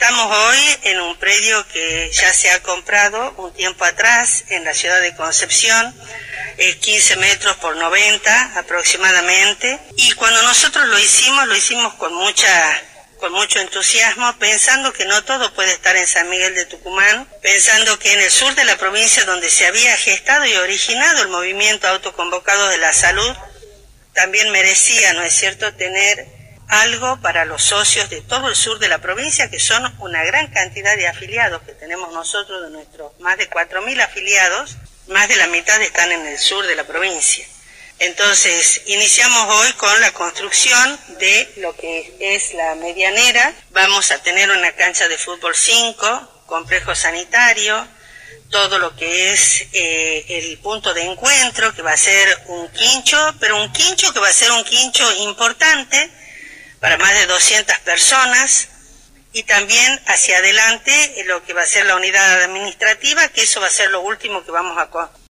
Estamos hoy en un predio que ya se ha comprado un tiempo atrás en la ciudad de Concepción, 15 metros por 90 aproximadamente, y cuando nosotros lo hicimos con mucho entusiasmo, pensando que no todo puede estar en San Miguel de Tucumán, pensando que en el sur de la provincia donde se había gestado y originado el movimiento autoconvocado de la salud, también merecía, ¿no es cierto?, tener algo para los socios de todo el sur de la provincia, que son una gran cantidad de afiliados que tenemos nosotros, de nuestros más de 4.000 afiliados, más de la mitad están en el sur de la provincia. Entonces, iniciamos hoy con la construcción de lo que es la medianera. Vamos a tener una cancha de fútbol 5, complejo sanitario, todo lo que es el punto de encuentro, que va a ser un quincho, pero un quincho que va a ser un quincho importante para más de 200 personas, y también hacia adelante lo que va a ser la unidad administrativa, que eso va a ser lo último que vamos a construir.